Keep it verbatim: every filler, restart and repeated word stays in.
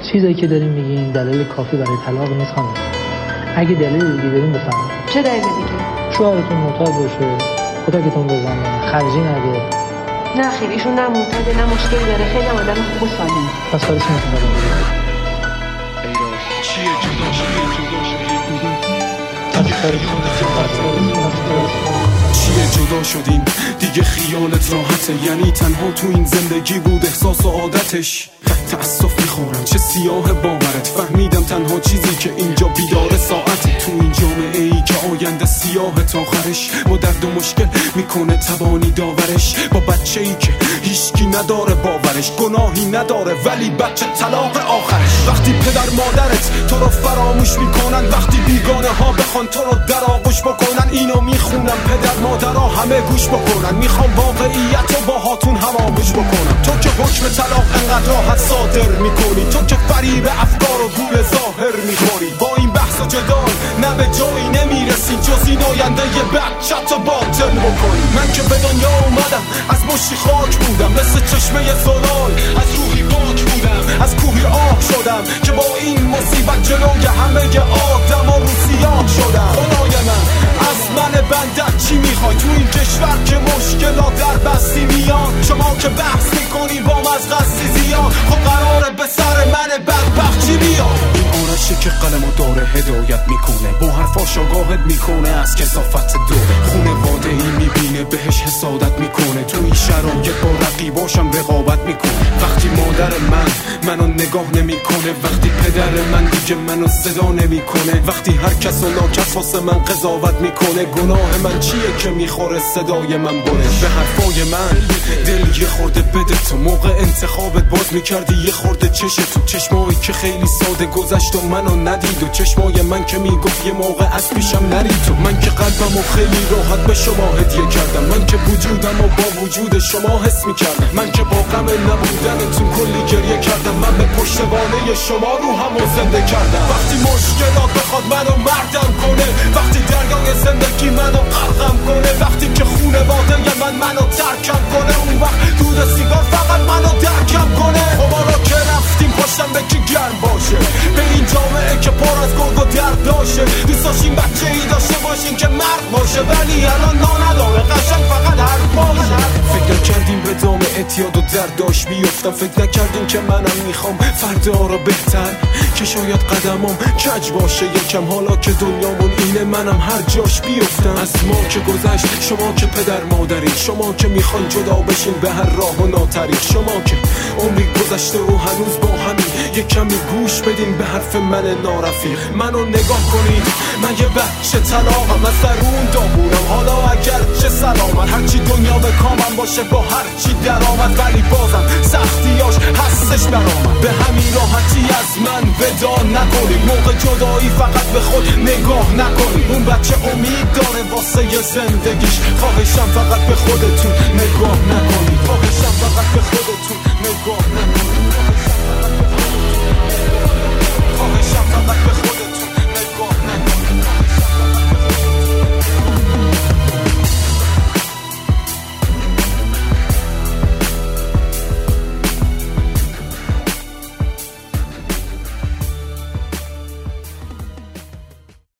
چیزایی که داریم میگین دلیل کافی برای طلاق نیست خانم. اگه دلیل دیگه داریم بفرمایید. چه دلیل دیگه؟ شوهرتون معتاد باشه، کتکتون بزنه، خرجی نده. نه خیر، ایشون نه معتاده نه مشکلی داره، خیلی آدم خوب و سالمه. پس کارش نمیتونه بکنه. چیه جدا شدی جدا چیه جدا شدیم دیگه خیالت راحته، یعنی تنها تو این زندگی بود احساس و عادتش. تأسف میخورم چه سیاه باورت، فهمیدم تنها چیزی که اینجا بیدار ساعته. تو این جامعه ای که آینده سیاه تا آخرش، با درد و مشکل میکنه توانی داورش. با بچه ای که هیچکی نداره باورش، گناهی نداره ولی بچه طلاق آخرش. وقتی پدر مادرت تو رو فراموش میکنن، وقتی بیگانه ها بخوان تو رو در آغوش بکنن، اینو میخونم پدر مادرها همه گوش بکنن. میخوام واقعیت رو با هاتون هماغوش بکنم. تو که حکم طلاق انقدر راحت صادر میکنی، تو که فریب افکار و گول ظاهر میخوری. با این بحث و جدال نه به جایی نمیرسی، جز این آینده یه بچت و باطل بکنی. من که به دنیا اومدم از مشتی خاک بودم، مثل چشمه زلال از روحی پاک بودم. از کوهی آب شدم که با این مصیبت جلوی همه آدم و روسیان شدم. خدای من از من بندت چی میخوای تو این کشور که مشکلات در بستی میان؟ شما که بحث میکنی با مزغستی زیان، خب قراره به سر من بدبخت چی بیاد؟ این آرشه که قلمو داره هدایت میکنه، با حرفاش آگاهت میکنه از کثافت دوره. خونواده ای میبینه بهش حسادت میکنه، تو این شرایط با رقیباشم رقابت میکنه. وقتی مادر من منو نگاه نمیکنه، وقتی پدر من دیگه منو صدا نمیکنه، وقتی هر کس و ناکس واسه من قضاوت میکنه، گناه من چیه که میخوره صدای من بره؟ به حرفای من دل یه خورده بده تو، موقع انتخابت باز میکردی یه خورده چش تو. چشمایی که خیلی ساده گذشت و منو ندید، و چشمای من که میگفت یه موقع از پیشم نرید تو. من که قلبمو خیلی راحت به شما هدیه کردم، من که وجودم و با وجود شما حس میکردم، من که با غم نبودنتون کلی گریه کردم، من به پشتوانه شما رو همو زنده کردم. وقتی مشکلات بخواد منو مردم کنه، وقتی دریای زندگی منو غرقم کنه، وقتی که خونواده من منو ترکم کنه، اون وقت دود سیگار فقط منو درکم کنه. خب ما که رفتیم پاشم به کی گرم باشه، به این جامعه که پر از گرگ و درد داشه. دوست داشتیم بچه ای داشته باشیم که مرد باشه، ولی الان نا نداره قشنگ فقط حرف باشه. فکر کردیم به دام اعتیاد و درد داشت بیفتم، فکر نکردیم که منم میخوام فردا رو بهتر، که شاید قدمم کج باشه یکم، حالا که دنیامون اینه منم هر جاش بیفتم. از ما که گذشت شما که پدر مادرین، شما که میخوان جدا بشین به هر راه و ناطریق، شما که عمری گذشته و هنوز با همین یک کمی گوش بدین به حرف من نارفیق. منو نگاه کنید من یه بچه طلاقم، از درون داغونم حالا اگر چه سلامت، هرچی دنیا به کامم باشه با هرچی درآمد، ولی بازم سختیاش هستش برآمد. به همین راحتی از من ودا نکنید، موقع جدایی فقط به خود نگاه نکنید. اون بچه امید داره واسه ی زندگیش، خواهشم فقط به خودتون